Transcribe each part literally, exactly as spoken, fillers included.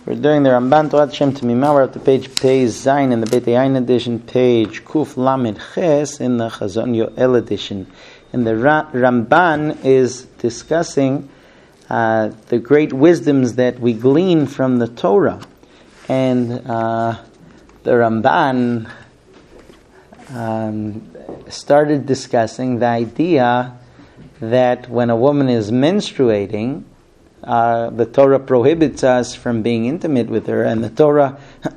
We're doing the Ramban Torah Shem Tamimah. We're at the page Pei Zayin in the Beit Yain edition, page Kuf Lamed Ches in the Chazon Yoel edition. And the Ra- Ramban is discussing uh, the great wisdoms that we glean from the Torah. And uh, the Ramban um, started discussing the idea that when a woman is menstruating, Uh, the Torah prohibits us from being intimate with her, and the Torah,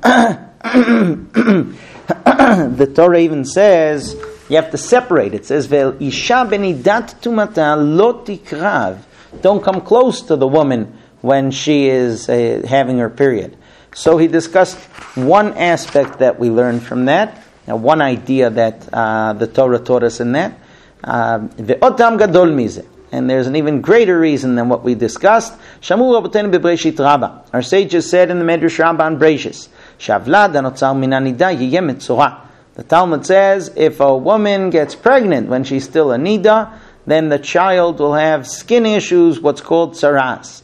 the Torah even says you have to separate. It says, "Vel isha benidat tumata lo tikrav." Don't come close to the woman when she is uh, having her period. So he discussed one aspect that we learned from that, now one idea that uh, the Torah taught us in that. Ve'otam gadol mizeh. And there's an even greater reason than what we discussed. Shamu Rabotenu beBreishit Rabbah. Our sages said in the Medrash Rabbah on Breishis, Shavlad anotzar min hanida yiyeh metzora. The Talmud says if a woman gets pregnant when she's still a nida, then the child will have skin issues, what's called tsaras.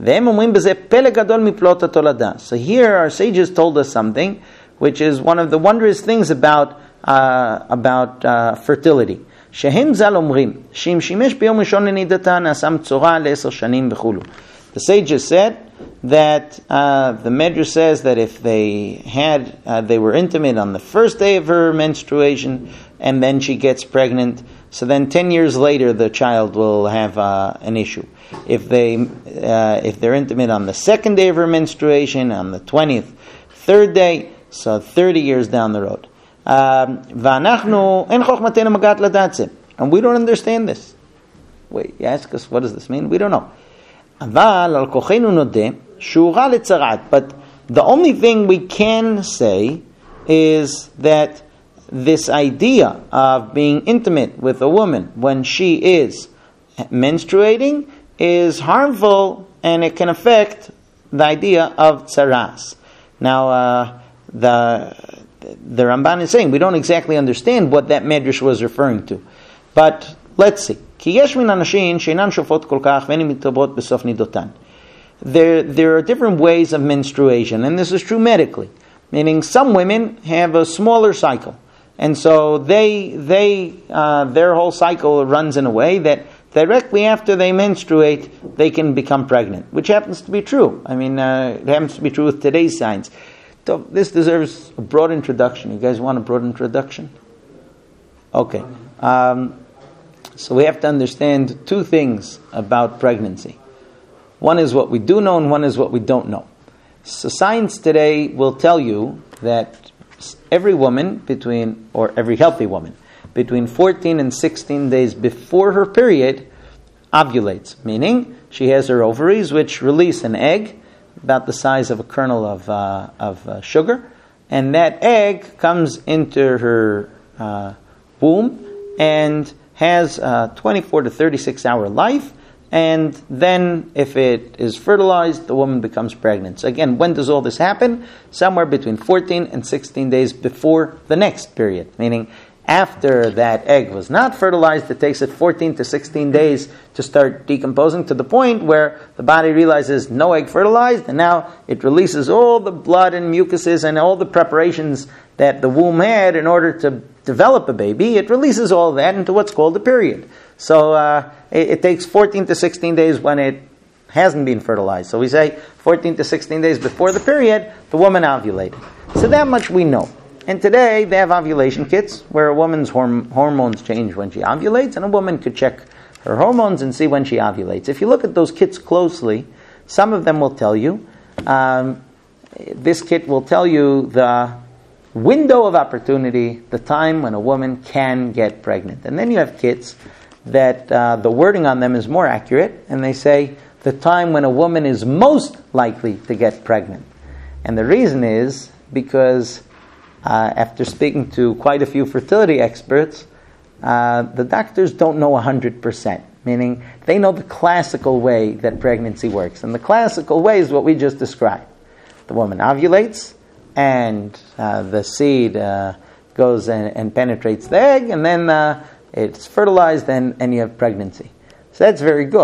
So here our sages told us something, which is one of the wondrous things about uh, about uh, fertility. שהם ז"ל אומרים, שאם שימש ביום ראשון לנידתה, נעשה מצורע לעשר שנים וכו'. The sages said that uh, the Medrash says that if they had, uh, they were intimate on the first day of her menstruation, and then she gets pregnant, so then ten years later the child will have uh, an issue. If they, uh, if they're intimate on the second day of her menstruation, on the twentieth, third day, so thirty years down the road. Um, and we don't understand this. Wait, you ask us, what does this mean? We don't know. But the only thing we can say is that this idea of being intimate with a woman when she is menstruating is harmful, and it can affect the idea of tsaras. Now, uh, the The Ramban is saying we don't exactly understand what that Medrash was referring to. But let's see. There, there are different ways of menstruation, and this is true medically. Meaning some women have a smaller cycle. And so they, they, uh, their whole cycle runs in a way that directly after they menstruate, they can become pregnant, which happens to be true. I mean, uh, it happens to be true with today's science. So this deserves a broad introduction. You guys want a broad introduction? Okay. Um, so we have to understand two things about pregnancy. One is what we do know, and one is what we don't know. So science today will tell you that every woman between, or every healthy woman, between fourteen and sixteen days before her period ovulates, meaning she has her ovaries which release an egg about the size of a kernel of uh, of uh, sugar, and that egg comes into her uh, womb and has a twenty-four to thirty-six hour life, and then if it is fertilized, the woman becomes pregnant. So again, when does all this happen? Somewhere between fourteen and sixteen days before the next period, meaning after that egg was not fertilized, it takes it fourteen to sixteen days to start decomposing to the point where the body realizes no egg fertilized, and now it releases all the blood and mucuses and all the preparations that the womb had in order to develop a baby. It releases all that into what's called a period. So uh, it, it takes fourteen to sixteen days when it hasn't been fertilized. So we say fourteen to sixteen days before the period, the woman ovulated. So that much we know. And today they have ovulation kits where a woman's horm- hormones change when she ovulates, and a woman could check her hormones and see when she ovulates. If you look at those kits closely, some of them will tell you, um, this kit will tell you the window of opportunity, the time when a woman can get pregnant. And then you have kits that uh, the wording on them is more accurate, and they say the time when a woman is most likely to get pregnant. And the reason is because Uh, after speaking to quite a few fertility experts, uh, the doctors don't know one hundred percent, meaning they know the classical way that pregnancy works. And the classical way is what we just described. The woman ovulates, and uh, the seed uh, goes and, and penetrates the egg, and then uh, it's fertilized, and, and you have pregnancy. So that's very good.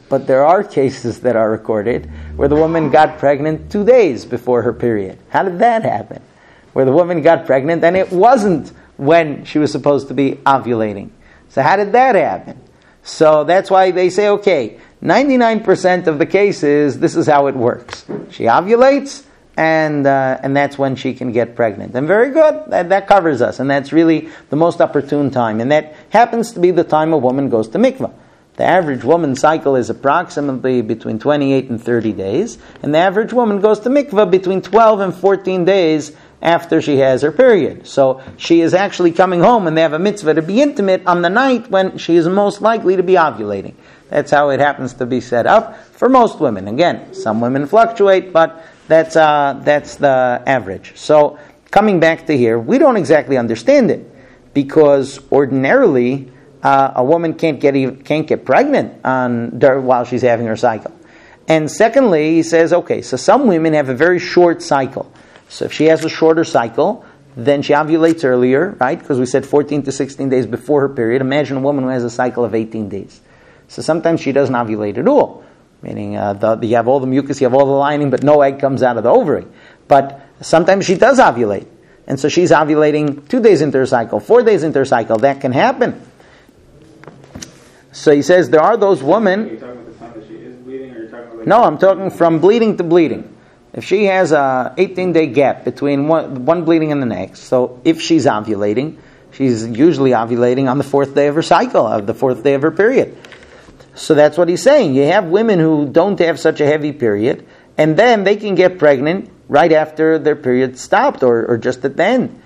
But there are cases that are recorded where the woman got pregnant two days before her period. How did that happen? Where the woman got pregnant and it wasn't when she was supposed to be ovulating. So how did that happen? So that's why they say, okay, ninety-nine percent of the cases, this is how it works. She ovulates, and uh, and that's when she can get pregnant. And very good, that, that covers us. And that's really the most opportune time. And that happens to be the time a woman goes to mikvah. The average woman's cycle is approximately between twenty-eight and thirty days. And the average woman goes to mikvah between twelve and fourteen days after she has her period. So she is actually coming home and they have a mitzvah to be intimate on the night when she is most likely to be ovulating. That's how it happens to be set up for most women. Again, some women fluctuate, but that's uh, that's the average. So coming back to here, we don't exactly understand it because ordinarily uh, a woman can't get even, can't get pregnant on while she's having her cycle. And secondly, he says, okay, so some women have a very short cycle. So if she has a shorter cycle, then she ovulates earlier, right? Because we said fourteen to sixteen days before her period. Imagine a woman who has a cycle of eighteen days. So sometimes she doesn't ovulate at all. Meaning uh, the, you have all the mucus, you have all the lining, but no egg comes out of the ovary. But sometimes she does ovulate. And so she's ovulating two days into her cycle, four days into her cycle. That can happen. So he says there are those women... Are you talking about the time that she is bleeding, or are you talking about... Like no, I'm talking from bleeding to bleeding. If she has a eighteen-day gap between one, one bleeding and the next, so if she's ovulating, she's usually ovulating on the fourth day of her cycle, of the fourth day of her period. So that's what he's saying. You have women who don't have such a heavy period, and then they can get pregnant right after their period stopped, or, or just at the end.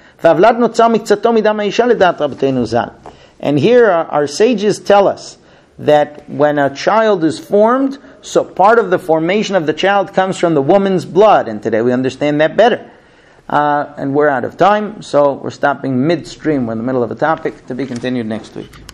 And here our, our sages tell us that when a child is formed, so part of the formation of the child comes from the woman's blood, and today we understand that better. Uh, and we're out of time, so we're stopping midstream. We're in the middle of a topic to be continued next week.